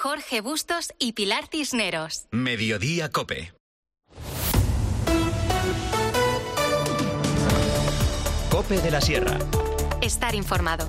Jorge Bustos y Pilar Cisneros. Mediodía COPE. COPE de la Sierra. Estar informado.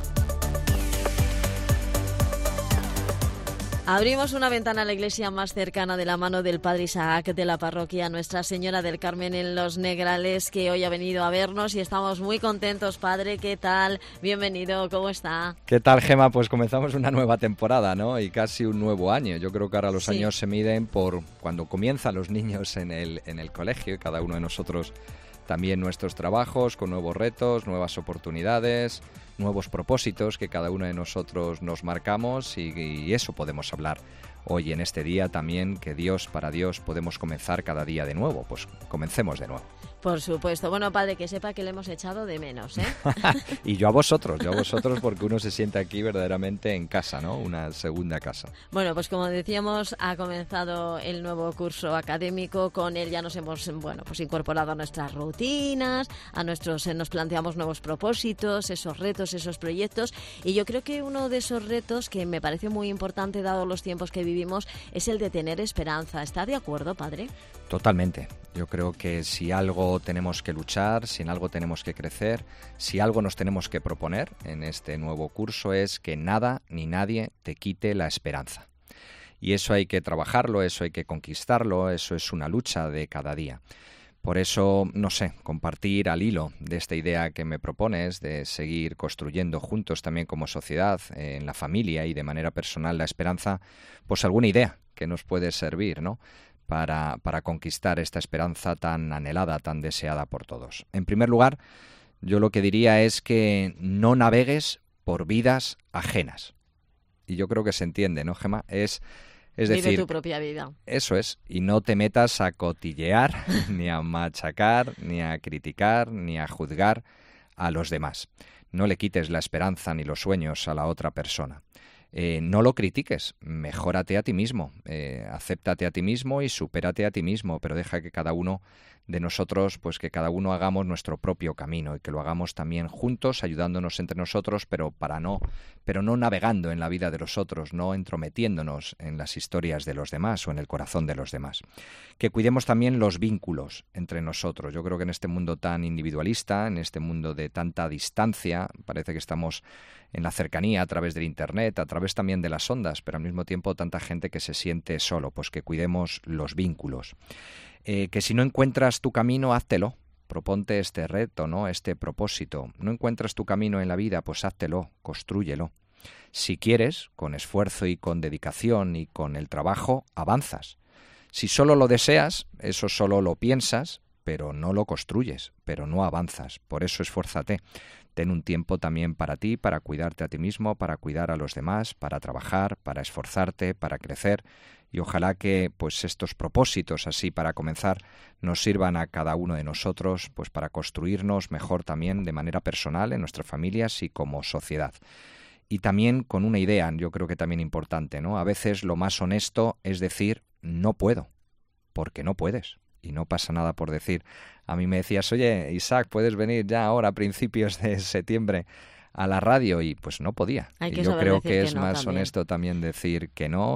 Abrimos una ventana a la iglesia más cercana de la mano del Padre Isaac de la parroquia Nuestra Señora del Carmen en Los Negrales, que hoy ha venido a vernos y estamos muy contentos. Padre, ¿qué tal? Bienvenido, ¿cómo está? ¿Qué tal, Gema? Pues comenzamos una nueva temporada, ¿no? Y casi un nuevo año. Yo creo que ahora los años se miden por cuando comienzan los niños en el colegio, y cada uno de nosotros también nuestros trabajos, con nuevos retos, nuevas oportunidades, nuevos propósitos que cada uno de nosotros nos marcamos y eso podemos hablar hoy en este día también, que para Dios podemos comenzar cada día de nuevo. Pues comencemos de nuevo. Por supuesto. Bueno, Padre, que sepa que le hemos echado de menos, ¿eh? Y yo a vosotros, porque uno se siente aquí verdaderamente en casa, ¿no? Una segunda casa. Bueno, pues como decíamos, ha comenzado el nuevo curso académico. Con él ya nos hemos, pues incorporado a nuestras rutinas, nos planteamos nuevos propósitos, esos retos, esos proyectos. Y yo creo que uno de esos retos que me parece muy importante, dado los tiempos que vivimos, es el de tener esperanza. ¿Está de acuerdo, Padre? Totalmente. Yo creo que si algo tenemos que luchar, si en algo tenemos que crecer, si algo nos tenemos que proponer en este nuevo curso, es que nada ni nadie te quite la esperanza. Y eso hay que trabajarlo, eso hay que conquistarlo, eso es una lucha de cada día. Por eso, compartir al hilo de esta idea que me propones de seguir construyendo juntos también como sociedad, en la familia y de manera personal la esperanza, pues alguna idea que nos puede servir, ¿no?, para conquistar esta esperanza tan anhelada, tan deseada por todos. En primer lugar, yo lo que diría es que no navegues por vidas ajenas. Y yo creo que se entiende, ¿no, Gema? Es decir, vive tu propia vida. Eso es, y no te metas a cotillear, ni a machacar, ni a criticar, ni a juzgar a los demás. No le quites la esperanza ni los sueños a la otra persona. No lo critiques, mejórate a ti mismo, acéptate a ti mismo y supérate a ti mismo, pero deja que cada uno de nosotros, pues que cada uno hagamos nuestro propio camino y que lo hagamos también juntos, ayudándonos entre nosotros, pero no navegando en la vida de los otros, no entrometiéndonos en las historias de los demás o en el corazón de los demás. Que cuidemos también los vínculos entre nosotros. Yo creo que en este mundo tan individualista, en este mundo de tanta distancia, parece que estamos en la cercanía a través del Internet, a través también de las ondas, pero al mismo tiempo tanta gente que se siente solo, pues que cuidemos los vínculos. Que si no encuentras tu camino, háztelo. Proponte este reto, ¿no?, este propósito. No encuentras tu camino en la vida, pues háztelo, constrúyelo. Si quieres, con esfuerzo y con dedicación y con el trabajo, avanzas. Si solo lo deseas, eso solo lo piensas, pero no lo construyes, pero no avanzas. Por eso esfuérzate. Ten un tiempo también para ti, para cuidarte a ti mismo, para cuidar a los demás, para trabajar, para esforzarte, para crecer. Y ojalá que pues estos propósitos así para comenzar nos sirvan a cada uno de nosotros pues para construirnos mejor también de manera personal en nuestras familias y como sociedad. Y también con una idea, yo creo que también importante, ¿no? A veces lo más honesto es decir no puedo, porque no puedes. Y no pasa nada por decir. A mí me decías, oye, Isaac, ¿puedes venir ya ahora a principios de septiembre a la radio? Y pues no podía. Y yo creo que es más honesto también decir que no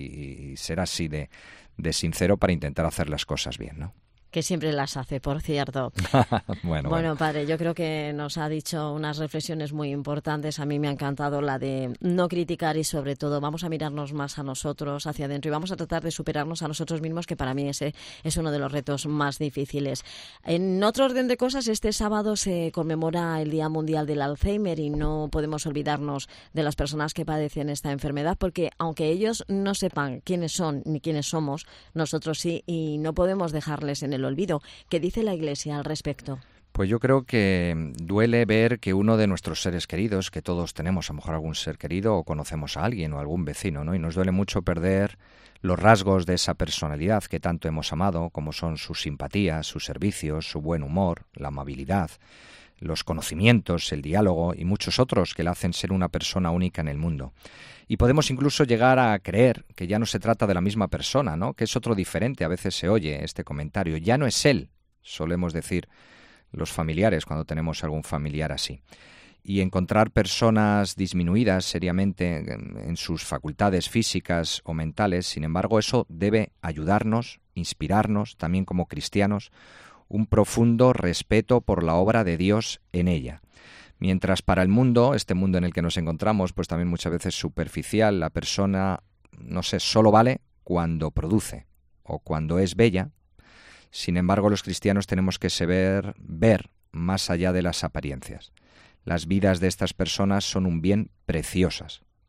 y ser así de sincero para intentar hacer las cosas bien, ¿no? Que siempre las hace, por cierto. Bueno, Padre, yo creo que nos ha dicho unas reflexiones muy importantes. A mí me ha encantado la de no criticar y, sobre todo, vamos a mirarnos más a nosotros, hacia adentro, y vamos a tratar de superarnos a nosotros mismos, que para mí ese es uno de los retos más difíciles. En otro orden de cosas, este sábado se conmemora el Día Mundial del Alzheimer y no podemos olvidarnos de las personas que padecen esta enfermedad, porque aunque ellos no sepan quiénes son ni quiénes somos, nosotros sí, y no podemos dejarles en el olvido. ¿Qué dice la Iglesia al respecto? Pues yo creo que duele ver que uno de nuestros seres queridos, que todos tenemos a lo mejor algún ser querido o conocemos a alguien o algún vecino, ¿no? Y nos duele mucho perder los rasgos de esa personalidad que tanto hemos amado, como son sus simpatías, sus servicios, su buen humor, la amabilidad, los conocimientos, el diálogo y muchos otros que le hacen ser una persona única en el mundo. Y podemos incluso llegar a creer que ya no se trata de la misma persona, ¿no?, que es otro diferente. A veces se oye este comentario, ya no es él, solemos decir los familiares cuando tenemos algún familiar así. Y encontrar personas disminuidas seriamente en sus facultades físicas o mentales, sin embargo, eso debe ayudarnos, inspirarnos, también como cristianos, un profundo respeto por la obra de Dios en ella. Mientras para el mundo, este mundo en el que nos encontramos, pues también muchas veces superficial, la persona, solo vale cuando produce o cuando es bella. Sin embargo, los cristianos tenemos que saber ver más allá de las apariencias. Las vidas de estas personas son un bien precioso,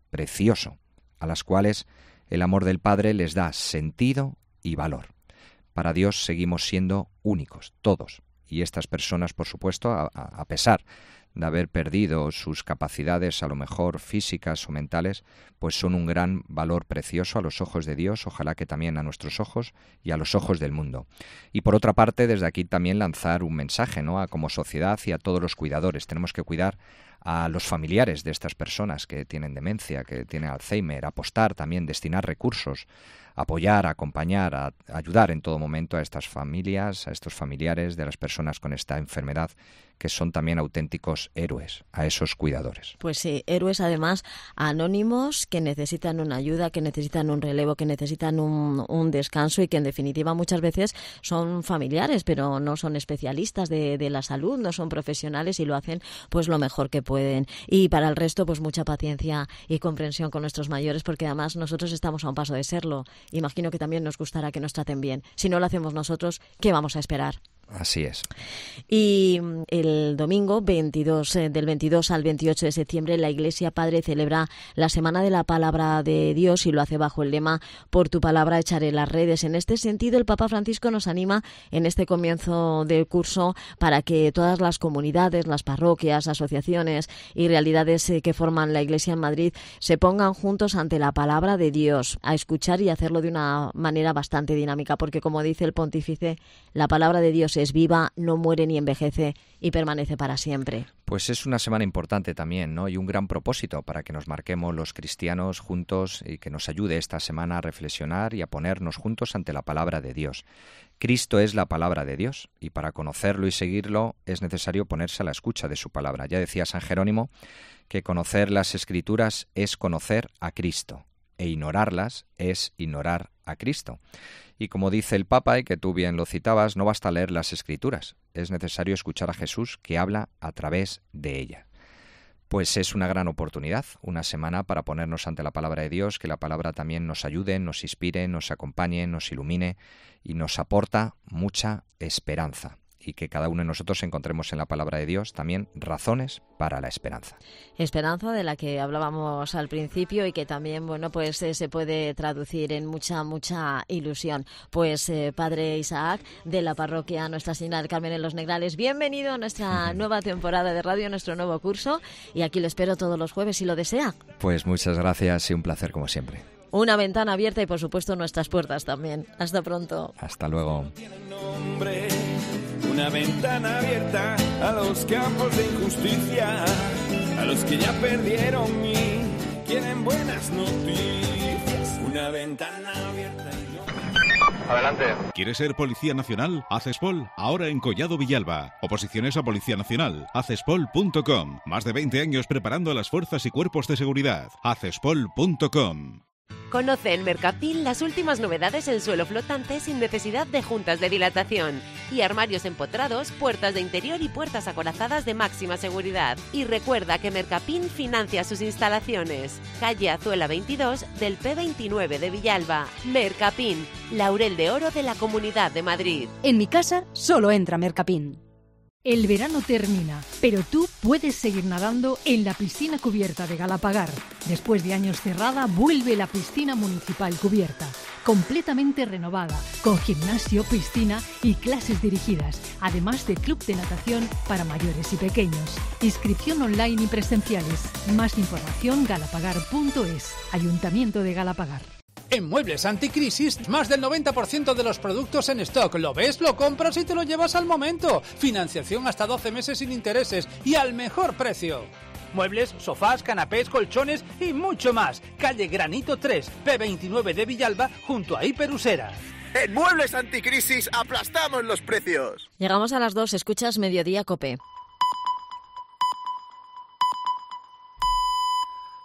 a las cuales el amor del Padre les da sentido y valor. Para Dios seguimos siendo únicos, todos. Y estas personas, por supuesto, a pesar de haber perdido sus capacidades a lo mejor físicas o mentales, pues son un gran valor precioso a los ojos de Dios, ojalá que también a nuestros ojos y a los ojos del mundo. Y por otra parte, desde aquí también lanzar un mensaje, ¿no?, a como sociedad y a todos los cuidadores. Tenemos que cuidar a los familiares de estas personas que tienen demencia, que tienen Alzheimer, apostar también, destinar recursos, apoyar, acompañar, ayudar en todo momento a estas familias, a estos familiares de las personas con esta enfermedad, que son también auténticos héroes, a esos cuidadores. Pues sí, héroes además anónimos que necesitan una ayuda, que necesitan un relevo, que necesitan un descanso y que en definitiva muchas veces son familiares, pero no son especialistas de la salud, no son profesionales y lo hacen pues lo mejor que pueden. Y para el resto pues mucha paciencia y comprensión con nuestros mayores, porque además nosotros estamos a un paso de serlo. Imagino que también nos gustará que nos traten bien. Si no lo hacemos nosotros, ¿qué vamos a esperar? Así es. Y el domingo del 22 al 28 de septiembre la Iglesia Padre celebra la Semana de la Palabra de Dios y lo hace bajo el lema "Por tu palabra echaré las redes". En este sentido, el Papa Francisco nos anima en este comienzo del curso para que todas las comunidades, las parroquias, asociaciones y realidades que forman la Iglesia en Madrid se pongan juntos ante la palabra de Dios, a escuchar y hacerlo de una manera bastante dinámica, porque como dice el pontífice, la palabra de Dios es viva, no muere ni envejece y permanece para siempre. Pues es una semana importante también, ¿no? Y un gran propósito para que nos marquemos los cristianos juntos y que nos ayude esta semana a reflexionar y a ponernos juntos ante la palabra de Dios. Cristo es la palabra de Dios y para conocerlo y seguirlo es necesario ponerse a la escucha de su palabra. Ya decía San Jerónimo que conocer las Escrituras es conocer a Cristo e ignorarlas es ignorar a Cristo. Y como dice el Papa, y que tú bien lo citabas, no basta leer las Escrituras, es necesario escuchar a Jesús que habla a través de ella. Pues es una gran oportunidad, una semana para ponernos ante la palabra de Dios, que la palabra también nos ayude, nos inspire, nos acompañe, nos ilumine y nos aporta mucha esperanza. Y que cada uno de nosotros encontremos en la palabra de Dios también razones para la esperanza. Esperanza de la que hablábamos al principio y que también, pues se puede traducir en mucha ilusión. Pues Padre Isaac, de la parroquia Nuestra Señora del Carmen en Los Negrales, bienvenido a nuestra nueva temporada de radio, nuestro nuevo curso, y aquí lo espero todos los jueves si lo desea. Pues muchas gracias y un placer como siempre. Una ventana abierta y por supuesto nuestras puertas también. Hasta pronto. Hasta luego. Una ventana abierta a los campos de injusticia, a los que ya perdieron y quieren buenas noticias. Una ventana abierta y no... Adelante. ¿Quieres ser Policía Nacional? Accespol, ahora en Collado Villalba. Oposiciones a Policía Nacional. Accespol.com. Más de 20 años preparando a las fuerzas y cuerpos de seguridad. Accespol.com. Conoce en Mercapil las últimas novedades en suelo flotante sin necesidad de juntas de dilatación y armarios empotrados, puertas de interior y puertas acorazadas de máxima seguridad. Y recuerda que Mercapin financia sus instalaciones. Calle Azuela 22 del P29 de Villalba. Mercapin, Laurel de Oro de la Comunidad de Madrid. En mi casa solo entra Mercapin. El verano termina, pero tú puedes seguir nadando en la piscina cubierta de Galapagar. Después de años cerrada, vuelve la piscina municipal cubierta, completamente renovada, con gimnasio, piscina y clases dirigidas, además de club de natación para mayores y pequeños. Inscripción online y presenciales. Más información galapagar.es. Ayuntamiento de Galapagar. En Muebles Anticrisis, más del 90% de los productos en stock. ¿Lo ves? Lo compras y te lo llevas al momento. Financiación hasta 12 meses sin intereses y al mejor precio. Muebles, sofás, canapés, colchones y mucho más. Calle Granito 3, P29 de Villalba, junto a Hiperusera. En Muebles Anticrisis aplastamos los precios. Llegamos a las 2, escuchas Mediodía COPE.